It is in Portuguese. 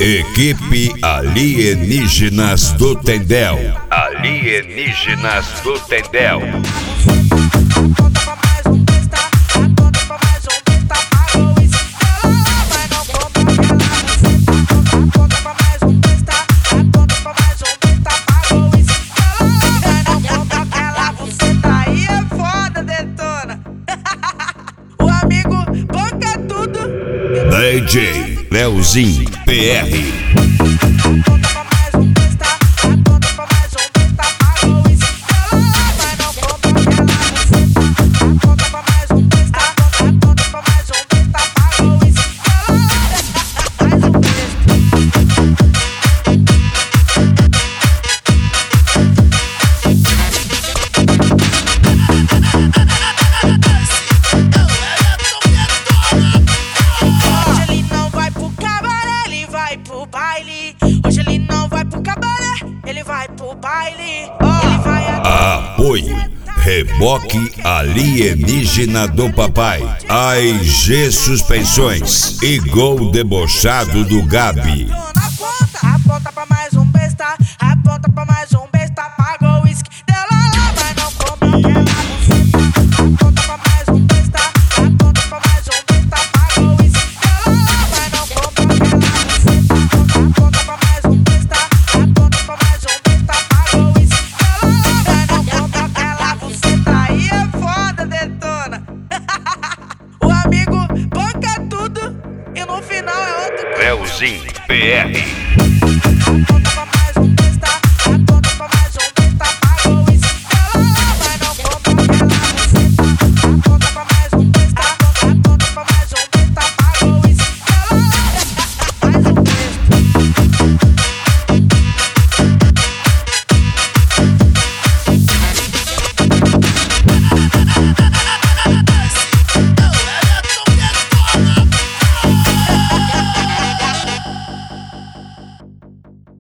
Equipe Alienígenas do Tendel. Alienígenas do Tendel. DJ Leozinho PR. Hoje ele não vai pro cabaré, ele vai pro baile. Apoio Reboque Alienígena do Papai, AIG Suspensões e Gol Debochado do Gabi.